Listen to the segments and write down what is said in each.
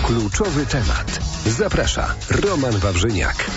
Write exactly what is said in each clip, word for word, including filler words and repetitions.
Kluczowy temat. Zaprasza Roman Wawrzyniak.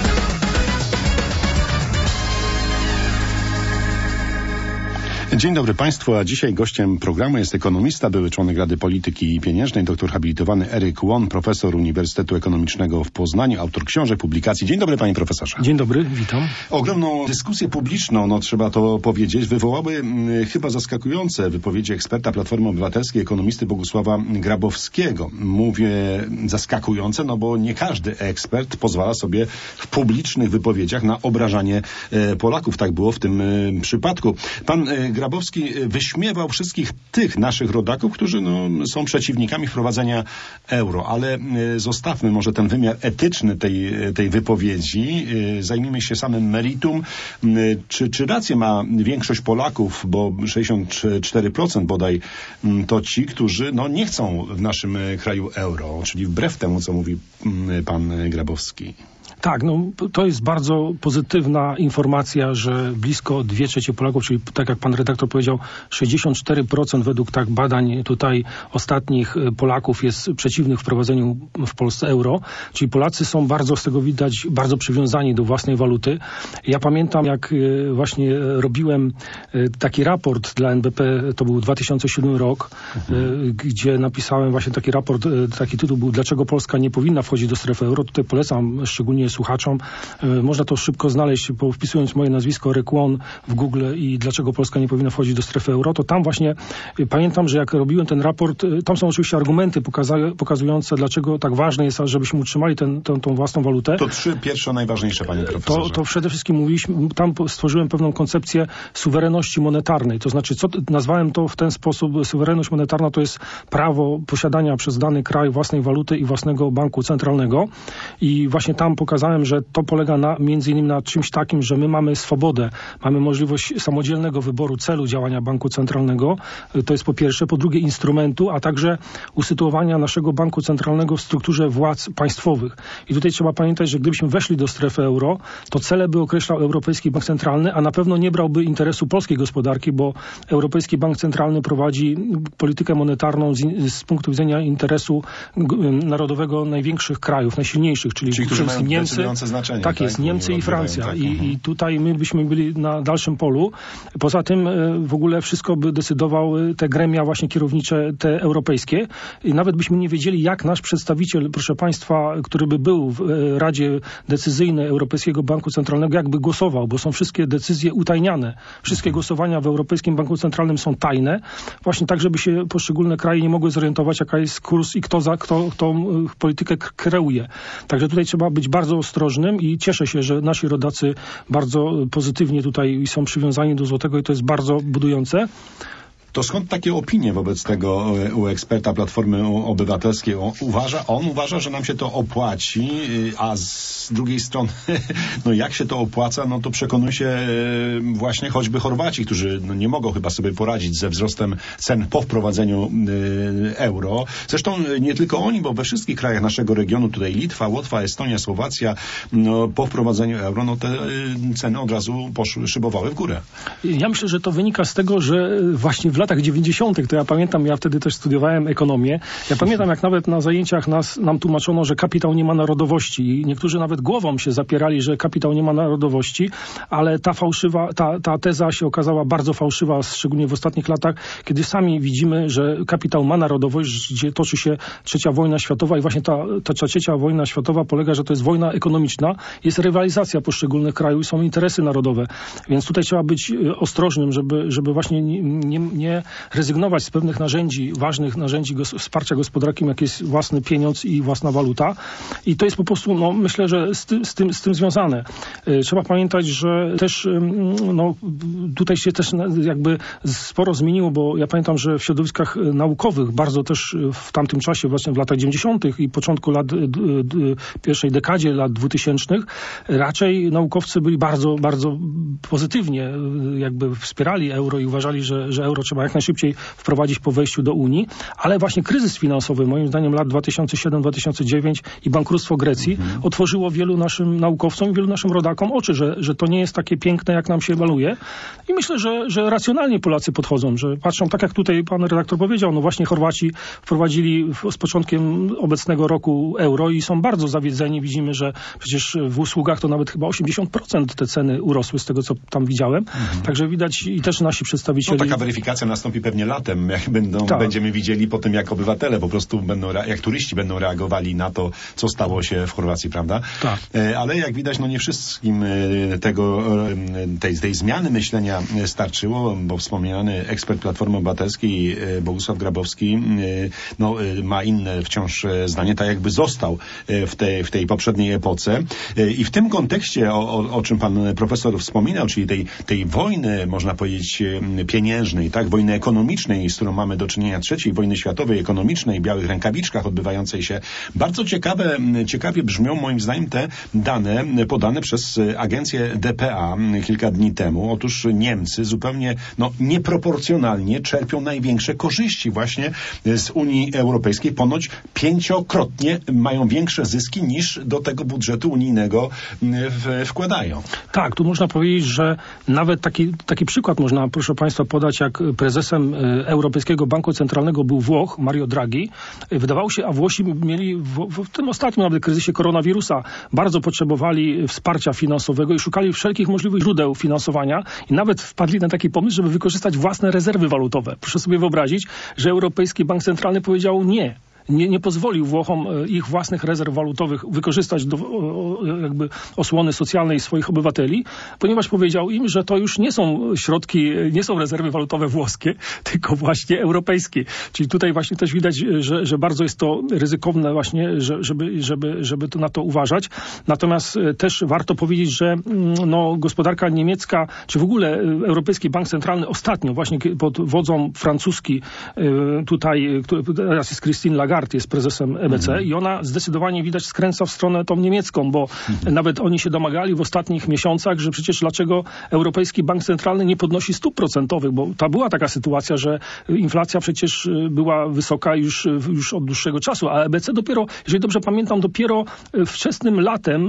Dzień dobry Państwu, a dzisiaj gościem programu jest ekonomista, były członek Rady Polityki Pieniężnej, doktor habilitowany Eryk Łon, profesor Uniwersytetu Ekonomicznego w Poznaniu, autor książek, publikacji. Dzień dobry, panie profesorze. Dzień dobry, witam. Ogromną dyskusję publiczną, no trzeba to powiedzieć, wywołały m, chyba zaskakujące wypowiedzi eksperta Platformy Obywatelskiej, ekonomisty Bogusława Grabowskiego. Mówię zaskakujące, no bo nie każdy ekspert pozwala sobie w publicznych wypowiedziach na obrażanie e, Polaków. Tak było w tym e, przypadku. Pan e, Grabowski wyśmiewał wszystkich tych naszych rodaków, którzy no, są przeciwnikami wprowadzenia euro, ale y, zostawmy może ten wymiar etyczny tej, tej wypowiedzi, y, zajmijmy się samym meritum. Y, czy, czy rację ma większość Polaków, bo sześćdziesiąt cztery procent bodaj y, to ci, którzy no, nie chcą w naszym kraju euro, czyli wbrew temu, co mówi y, pan Grabowski. Tak, no to jest bardzo pozytywna informacja, że blisko dwie trzecie Polaków, czyli tak jak pan redaktor powiedział, sześćdziesiąt cztery procent według tak badań tutaj ostatnich Polaków jest przeciwnych wprowadzeniu w Polsce euro, czyli Polacy są bardzo, z tego widać, bardzo przywiązani do własnej waluty. Ja pamiętam, jak właśnie robiłem taki raport dla N B P, to był dwa tysiące siódmy rok, mhm. gdzie napisałem właśnie taki raport, taki tytuł był "Dlaczego Polska nie powinna wchodzić do strefy euro?". Tutaj polecam szczególnie słuchaczom. Można to szybko znaleźć, bo wpisując moje nazwisko Eryk Łon w Google i dlaczego Polska nie powinna wchodzić do strefy euro, to tam właśnie pamiętam, że jak robiłem ten raport, tam są oczywiście argumenty pokaza- pokazujące, dlaczego tak ważne jest, żebyśmy utrzymali ten, tą, tą własną walutę. To trzy pierwsze najważniejsze, panie profesorze. To, to przede wszystkim mówiliśmy, tam stworzyłem pewną koncepcję suwerenności monetarnej. To znaczy, co nazwałem to w ten sposób, suwerenność monetarna to jest prawo posiadania przez dany kraj własnej waluty i własnego banku centralnego. I właśnie tam pokazałem, że to polega na, między innymi na czymś takim, że my mamy swobodę, mamy możliwość samodzielnego wyboru celu działania banku centralnego, to jest po pierwsze, po drugie instrumentu, a także usytuowania naszego banku centralnego w strukturze władz państwowych. I tutaj trzeba pamiętać, że gdybyśmy weszli do strefy euro, to cele by określał Europejski Bank Centralny, a na pewno nie brałby interesu polskiej gospodarki, bo Europejski Bank Centralny prowadzi politykę monetarną z, z punktu widzenia interesu narodowego największych krajów, najsilniejszych, czyli Ci, którzy mają Niemcy, znaczenie, tak, tak jest, Niemcy i Francja. Tak, I, uh-huh. I tutaj my byśmy byli na dalszym polu. Poza tym w ogóle wszystko by decydowały te gremia właśnie kierownicze, te europejskie. I nawet byśmy nie wiedzieli, jak nasz przedstawiciel, proszę państwa, który by był w Radzie Decyzyjnej Europejskiego Banku Centralnego, jakby głosował, bo są wszystkie decyzje utajniane. Wszystkie uh-huh. głosowania w Europejskim Banku Centralnym są tajne. Właśnie tak, żeby się poszczególne kraje nie mogły zorientować, jaka jest kurs i kto, za, kto, kto politykę kreuje. Także tutaj trzeba być bardzo ostrożnym i cieszę się, że nasi rodacy bardzo pozytywnie tutaj są przywiązani do złotego i to jest bardzo budujące. To skąd takie opinie wobec tego u eksperta Platformy Obywatelskiej? On uważa, on uważa, że nam się to opłaci, a z drugiej strony, no jak się to opłaca, no to przekonuje się właśnie choćby Chorwaci, którzy no nie mogą chyba sobie poradzić ze wzrostem cen po wprowadzeniu euro. Zresztą nie tylko oni, bo we wszystkich krajach naszego regionu, tutaj Litwa, Łotwa, Estonia, Słowacja, no po wprowadzeniu euro, no te ceny od razu poszły, szybowały w górę. Ja myślę, że to wynika z tego, że właśnie w latach dziewięćdziesiątych, to ja pamiętam, ja wtedy też studiowałem ekonomię. Ja pamiętam, jak nawet na zajęciach nas, nam tłumaczono, że kapitał nie ma narodowości i niektórzy nawet głową się zapierali, że kapitał nie ma narodowości, ale ta fałszywa, ta, ta teza się okazała bardzo fałszywa, szczególnie w ostatnich latach, kiedy sami widzimy, że kapitał ma narodowość, gdzie toczy się trzecia wojna światowa i właśnie ta, ta trzecia wojna światowa polega, że to jest wojna ekonomiczna, jest rywalizacja poszczególnych krajów i są interesy narodowe. Więc tutaj trzeba być ostrożnym, żeby, żeby właśnie nie, nie, nie rezygnować z pewnych narzędzi, ważnych narzędzi gos- wsparcia gospodarki, jak jest własny pieniądz i własna waluta. I to jest po prostu, no myślę, że z, ty, z, tym, z tym związane. Y, trzeba pamiętać, że też y, no, tutaj się też jakby sporo zmieniło, bo ja pamiętam, że w środowiskach naukowych bardzo też w tamtym czasie, właśnie w latach dziewięćdziesiątych i początku lat, d, d, pierwszej dekadzie lat dwutysięcznych, raczej naukowcy byli bardzo, bardzo pozytywnie jakby wspierali euro i uważali, że, że euro trzeba jak najszybciej wprowadzić po wejściu do Unii, ale właśnie kryzys finansowy, moim zdaniem lat dwa tysiące siedem dwa tysiące dziewięć i bankructwo Grecji mhm. otworzyło wielu naszym naukowcom i wielu naszym rodakom oczy, że, że to nie jest takie piękne, jak nam się maluje. I myślę, że, że racjonalnie Polacy podchodzą, że patrzą, tak jak tutaj pan redaktor powiedział, no właśnie Chorwaci wprowadzili z początkiem obecnego roku euro i są bardzo zawiedzeni. Widzimy, że przecież w usługach to nawet chyba osiemdziesiąt procent te ceny urosły z tego, co tam widziałem. Mhm. Także widać i też nasi przedstawiciele... No taka weryfikacja nastąpi pewnie latem, jak będą, tak. będziemy widzieli po tym, jak obywatele po prostu będą, jak turyści będą reagowali na to, co stało się w Chorwacji, prawda? Tak. Ale jak widać, no nie wszystkim tego, tej, tej zmiany myślenia starczyło, bo wspomniany ekspert Platformy Obywatelskiej Bogusław Grabowski no, ma inne wciąż zdanie, tak jakby został w tej, w tej poprzedniej epoce. I w tym kontekście, o, o, o czym pan profesor wspominał, czyli tej, tej wojny, można powiedzieć, pieniężnej, tak, wojny ekonomicznej, z którą mamy do czynienia, trzeciej wojny światowej ekonomicznej, białych rękawiczkach odbywającej się. Bardzo ciekawe, ciekawie brzmią moim zdaniem te dane podane przez agencję D P A kilka dni temu. Otóż Niemcy zupełnie no, nieproporcjonalnie czerpią największe korzyści właśnie z Unii Europejskiej. Ponoć pięciokrotnie mają większe zyski niż do tego budżetu unijnego w, wkładają. Tak, tu można powiedzieć, że nawet taki, taki przykład można, proszę państwa, podać, jak prezesem Europejskiego Banku Centralnego był Włoch, Mario Draghi. Wydawało się, a Włosi mieli w, w tym ostatnim nawet kryzysie koronawirusa bardzo potrzebowali wsparcia finansowego i szukali wszelkich możliwych źródeł finansowania i nawet wpadli na taki pomysł, żeby wykorzystać własne rezerwy walutowe. Proszę sobie wyobrazić, że Europejski Bank Centralny powiedział nie. Nie, nie pozwolił Włochom ich własnych rezerw walutowych wykorzystać do jakby osłony socjalnej swoich obywateli, ponieważ powiedział im, że to już nie są środki, nie są rezerwy walutowe włoskie, tylko właśnie europejskie. Czyli tutaj właśnie też widać, że, że bardzo jest to ryzykowne właśnie, że, żeby, żeby, żeby to na to uważać. Natomiast też warto powiedzieć, że no, gospodarka niemiecka, czy w ogóle Europejski Bank Centralny ostatnio właśnie pod wodzą francuski, tutaj teraz jest Christine Lagarde, jest prezesem E B C mm. i ona zdecydowanie widać skręca w stronę tą niemiecką, bo mm. nawet oni się domagali w ostatnich miesiącach, że przecież dlaczego Europejski Bank Centralny nie podnosi stóp procentowych, bo ta była taka sytuacja, że inflacja przecież była wysoka już, już od dłuższego czasu, a E B C dopiero, jeżeli dobrze pamiętam, dopiero wczesnym latem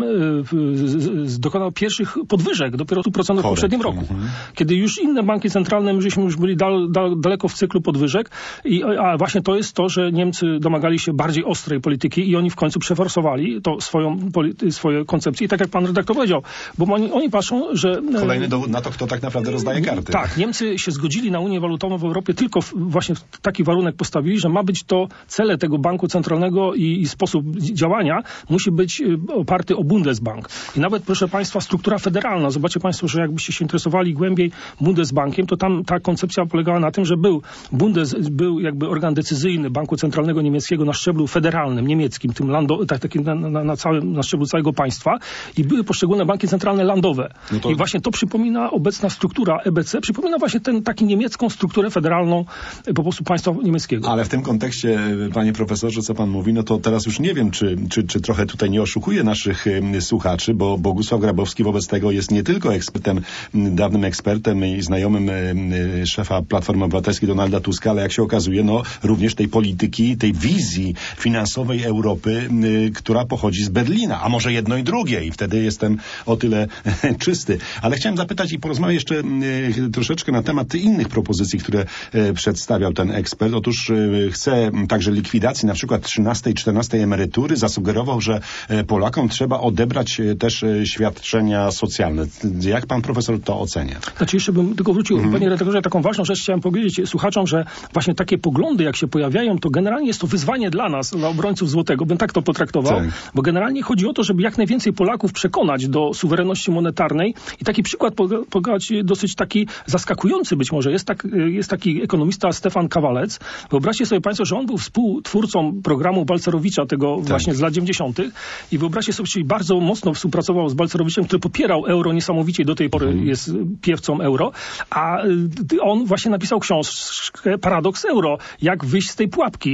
dokonał pierwszych podwyżek, dopiero stóp procentowych w poprzednim roku. Mm. Kiedy już inne banki centralne, my żeśmy już byli dal, dal, daleko w cyklu podwyżek, i, a właśnie to jest to, że Niemcy domagali domagali się bardziej ostrej polityki i oni w końcu przeforsowali to swoją, swoje koncepcje. I tak jak pan redaktor powiedział, bo oni, oni patrzą, że... Kolejny dowód na to, kto tak naprawdę rozdaje karty. Tak, Niemcy się zgodzili na Unię Walutową w Europie tylko w, właśnie w taki warunek postawili, że ma być to cele tego banku centralnego i, i sposób działania musi być oparty o Bundesbank. I nawet, proszę państwa, struktura federalna. Zobaczcie państwo, że jakbyście się interesowali głębiej Bundesbankiem, to tam ta koncepcja polegała na tym, że był Bundes, był jakby organ decyzyjny Banku Centralnego Niemieckiego na szczeblu federalnym, niemieckim, tym lando, tak, takim na, na, na, całym, na szczeblu całego państwa i były poszczególne banki centralne landowe. No to... I właśnie to przypomina obecna struktura E B C, przypomina właśnie tę taką niemiecką strukturę federalną po prostu państwa niemieckiego. Ale w tym kontekście, panie profesorze, co pan mówi, no to teraz już nie wiem, czy, czy, czy trochę tutaj nie oszukuje naszych y, słuchaczy, bo Bogusław Grabowski wobec tego jest nie tylko ekspertem, dawnym ekspertem i znajomym y, y, szefa Platformy Obywatelskiej Donalda Tuska, ale jak się okazuje, no również tej polityki, tej wizji finansowej Europy, y, która pochodzi z Berlina, a może jedno i drugie i wtedy jestem o tyle czysty. Ale chciałem zapytać i porozmawiać jeszcze y, troszeczkę na temat innych propozycji, które y, przedstawiał ten ekspert. Otóż y, chce także likwidacji na przykład trzynastej, czternastej emerytury. Zasugerował, że y, Polakom trzeba odebrać y, też y, świadczenia socjalne. Jak pan profesor to ocenia? Znaczy jeszcze bym tylko wrócił, mm. panie redaktorze, taką ważną rzecz chciałem powiedzieć słuchaczom, że właśnie takie poglądy, jak się pojawiają, to generalnie jest to wyzwanie dla nas, dla obrońców złotego, bym tak to potraktował, tak. Bo generalnie chodzi o to, żeby jak najwięcej Polaków przekonać do suwerenności monetarnej i taki przykład podać dosyć taki zaskakujący być może. Jest, tak, jest taki ekonomista Stefan Kawalec. Wyobraźcie sobie państwo, że on był współtwórcą programu Balcerowicza, tego tak. właśnie z lat dziewięćdziesiątych i wyobraźcie sobie, czyli bardzo mocno współpracował z Balcerowiczem, który popierał euro niesamowicie, do tej pory mm. jest piewcą euro, a on właśnie napisał książkę Paradoks Euro, jak wyjść z tej pułapki, z,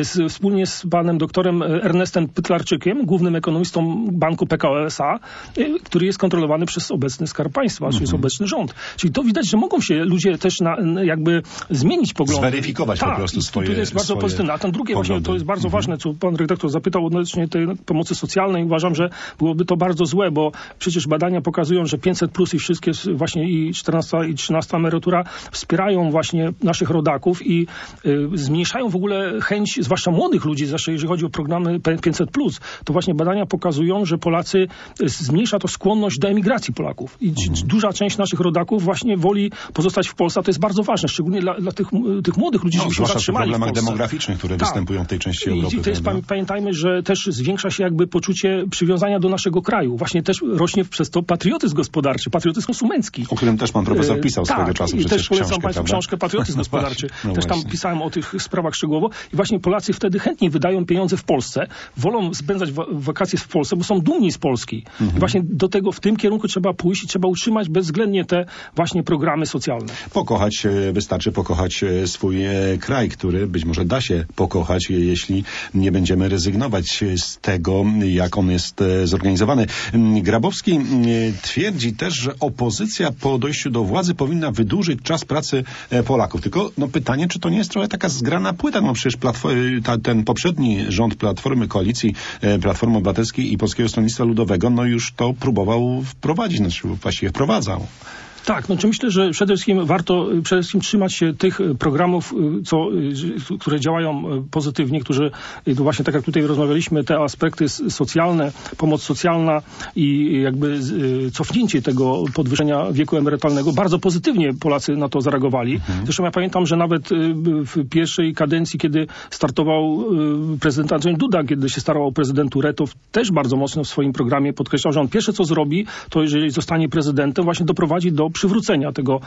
z, wspólnie z panem doktorem Ernestem Pytlarczykiem, głównym ekonomistą banku P K O S A, który jest kontrolowany przez obecny Skarb Państwa, mm-hmm. czyli jest obecny rząd. Czyli to widać, że mogą się ludzie też na, jakby zmienić poglądy. Zweryfikować tak, po prostu swoje to jest bardzo pozytywne. A ten drugie poglądy. właśnie, to jest bardzo mm-hmm. ważne, co pan redaktor zapytał odnośnie tej pomocy socjalnej. Uważam, że byłoby to bardzo złe, bo przecież badania pokazują, że pięćset plus i wszystkie właśnie i czternasta i trzynasta emerytura wspierają właśnie naszych rodaków i y, zmniejszają w ogóle chęć, zwłaszcza młodych ludzi, zwłaszcza jeżeli chodzi o programy pięćset plus, to właśnie badania pokazują, że Polacy, y, zmniejsza to skłonność do emigracji Polaków. I mm. duża część naszych rodaków właśnie woli pozostać w Polsce, a to jest bardzo ważne, szczególnie dla, dla tych, tych młodych ludzi, no, żeby się zatrzymali w problemach w Polsce. demograficznych, które tak. występują w tej części Europy. I to jest, pamiętajmy, że też zwiększa się jakby poczucie przywiązania do naszego kraju. Właśnie też rośnie przez to patriotyzm gospodarczy, patriotyzm konsumencki. O którym też pan profesor pisał e, swego tak, czasu i przecież też polecam książkę, państwu prawda? książkę Patriotyzm gospodarczy. No też tam pisałem o tych sprawach szczegółowo. I właśnie Polacy wtedy chętniej wydają pieniądze w Polsce, wolą spędzać wa- wakacje w Polsce, bo są dumni z Polski. Mhm. I właśnie do tego, w tym kierunku trzeba pójść i trzeba utrzymać bezwzględnie te właśnie programy socjalne. Pokochać, wystarczy pokochać swój kraj, który być może da się pokochać, jeśli nie będziemy rezygnować z tego, jak on jest zorganizowany. Grabowski twierdzi też, że opozycja po dojściu do władzy powinna wydłużyć czas pracy Polaków. Tylko no, pytanie, czy to nie jest trochę taka zgrana płyta? No przecież platform, ta, ten poprzedni rząd Platformy, koalicji Platformy Obywatelskiej i Polskiego Stronnictwa Ludowego, no już to próbował wprowadzić, znaczy właściwie wprowadzał. Tak, no czy myślę, że przede wszystkim warto przede wszystkim trzymać się tych programów, co, które działają pozytywnie, którzy, to właśnie tak jak tutaj rozmawialiśmy, te aspekty socjalne, pomoc socjalna i jakby cofnięcie tego podwyższenia wieku emerytalnego, bardzo pozytywnie Polacy na to zareagowali. Mhm. Zresztą ja pamiętam, że nawet w pierwszej kadencji, kiedy startował prezydent Andrzej Duda, kiedy się starał o prezydenturę, to też bardzo mocno w swoim programie podkreślał, że on pierwsze co zrobi, to jeżeli zostanie prezydentem, właśnie doprowadzi do przywrócenia tego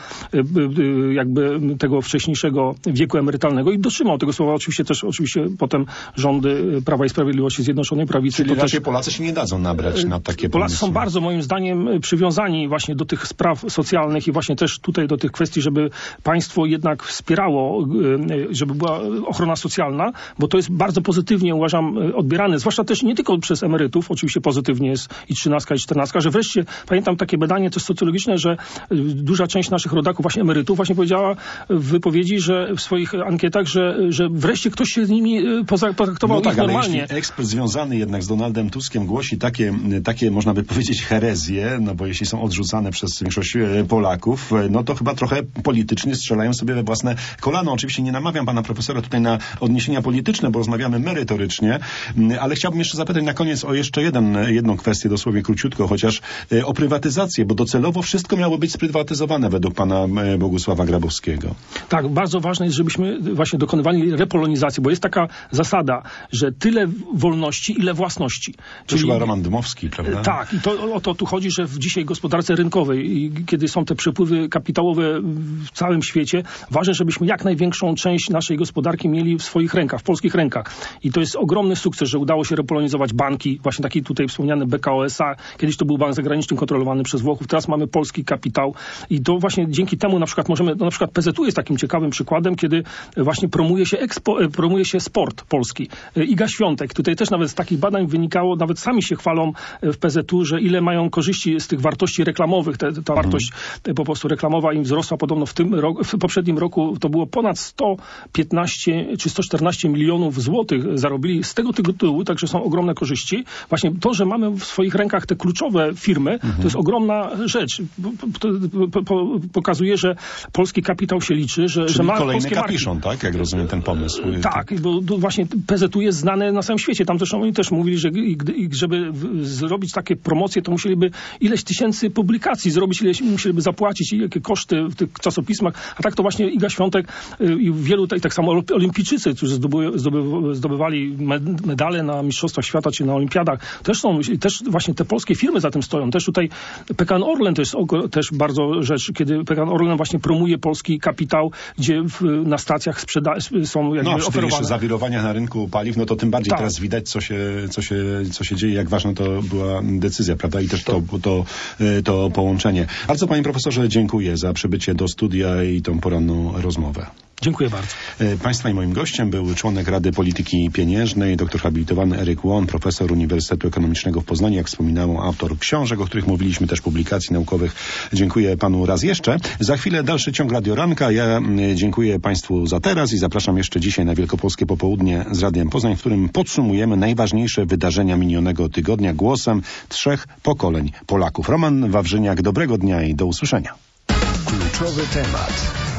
jakby tego wcześniejszego wieku emerytalnego i dotrzymał tego słowa. Oczywiście też oczywiście potem rządy Prawa i Sprawiedliwości, Zjednoczonej Prawicy. Czyli to raczej też, Polacy się nie dadzą nabrać na takie Polacy pomysły. są bardzo moim zdaniem przywiązani właśnie do tych spraw socjalnych i właśnie też tutaj do tych kwestii, żeby państwo jednak wspierało, żeby była ochrona socjalna, bo to jest bardzo pozytywnie uważam odbierane, zwłaszcza też nie tylko przez emerytów, oczywiście pozytywnie jest i trzynastka i czternastka, że wreszcie pamiętam takie badanie też socjologiczne, że duża część naszych rodaków, właśnie emerytów, właśnie powiedziała w wypowiedzi, że w swoich ankietach, że, że wreszcie ktoś się z nimi potraktował no tak, ich normalnie. Ale jeśli ekspert związany jednak z Donaldem Tuskiem głosi takie, takie, można by powiedzieć, herezje, no bo jeśli są odrzucane przez większość Polaków, no to chyba trochę politycznie strzelają sobie we własne kolano. Oczywiście nie namawiam pana profesora tutaj na odniesienia polityczne, bo rozmawiamy merytorycznie, ale chciałbym jeszcze zapytać na koniec o jeszcze jeden, jedną kwestię, dosłownie króciutko, chociaż o prywatyzację, bo docelowo wszystko miało być sprywatyzowane według pana Bogusława Grabowskiego. Tak, bardzo ważne jest, żebyśmy właśnie dokonywali repolonizacji, bo jest taka zasada, że tyle wolności, ile własności. To Czyli chyba Roman Dmowski, prawda? Tak, i to, o to tu chodzi, że w dzisiaj gospodarce rynkowej, i kiedy są te przepływy kapitałowe w całym świecie, ważne, żebyśmy jak największą część naszej gospodarki mieli w swoich rękach, w polskich rękach. I to jest ogromny sukces, że udało się repolonizować banki, właśnie taki tutaj wspomniany B K O S A, kiedyś to był bank zagraniczny kontrolowany przez Włochów, teraz mamy polski kapitał i to właśnie dzięki temu na przykład możemy, no na przykład P Z U jest takim ciekawym przykładem, kiedy właśnie promuje się, ekspo, promuje się sport polski. Iga Świątek, tutaj też nawet z takich badań wynikało, nawet sami się chwalą w P Z U, że ile mają korzyści z tych wartości reklamowych, te, ta mhm. wartość po prostu reklamowa im wzrosła podobno w tym roku, w poprzednim roku to było ponad sto piętnaście czy sto czternaście milionów złotych zarobili z tego tytułu, także są ogromne korzyści. Właśnie to, że mamy w swoich rękach te kluczowe firmy, mhm. to jest ogromna rzecz. To, po, po, pokazuje, że polski kapitał się liczy, że, Czyli że ma kolejny polskie kapiszon, marki. tak? Jak rozumiem ten pomysł. Tak, bo właśnie P Z U jest znane na całym świecie. Tam zresztą oni też mówili, że żeby zrobić takie promocje, to musieliby ileś tysięcy publikacji zrobić, ileś musieliby zapłacić, jakie koszty w tych czasopismach. A tak to właśnie Iga Świątek i wielu, tak, tak samo olimpijczycy, którzy zdobyły, zdobyw, zdobywali medale na Mistrzostwach Świata czy na Olimpiadach, też są, też właśnie te polskie firmy za tym stoją. Też tutaj P K N Orlen to jest też bardzo rzecz, kiedy P K N Orlen właśnie promuje polski kapitał, gdzie w, na stacjach sprzeda- są jakby no, przy oferowane. jeszcze zawirowaniach na rynku paliw, no to tym bardziej tak. teraz widać, co się, co, się, co się dzieje, jak ważna to była decyzja, prawda? I też to, to, to połączenie. Bardzo panie profesorze dziękuję za przybycie do studia i tą poranną rozmowę. Dziękuję bardzo. Państwa i moim gościem był członek Rady Polityki Pieniężnej, doktor habilitowany Eryk Łon, profesor Uniwersytetu Ekonomicznego w Poznaniu, jak wspominałem, autor książek, o których mówiliśmy, też publikacji naukowych. Dziękuję panu raz jeszcze. Za chwilę dalszy ciąg Radio Ranka. Ja dziękuję państwu za teraz i zapraszam jeszcze dzisiaj na Wielkopolskie Popołudnie z Radiem Poznań, w którym podsumujemy najważniejsze wydarzenia minionego tygodnia głosem trzech pokoleń Polaków. Roman Wawrzyniak, dobrego dnia i do usłyszenia. Kluczowy temat.